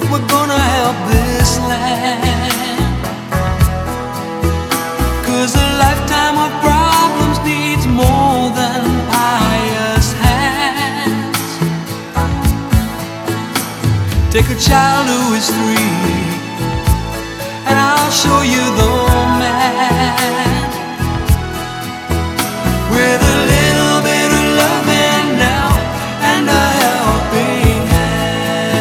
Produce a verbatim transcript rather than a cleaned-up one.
we're gonna help this land. 'Cause a lifetime of problems needs more than pious hands. Take a child who is three, and I'll show you the man.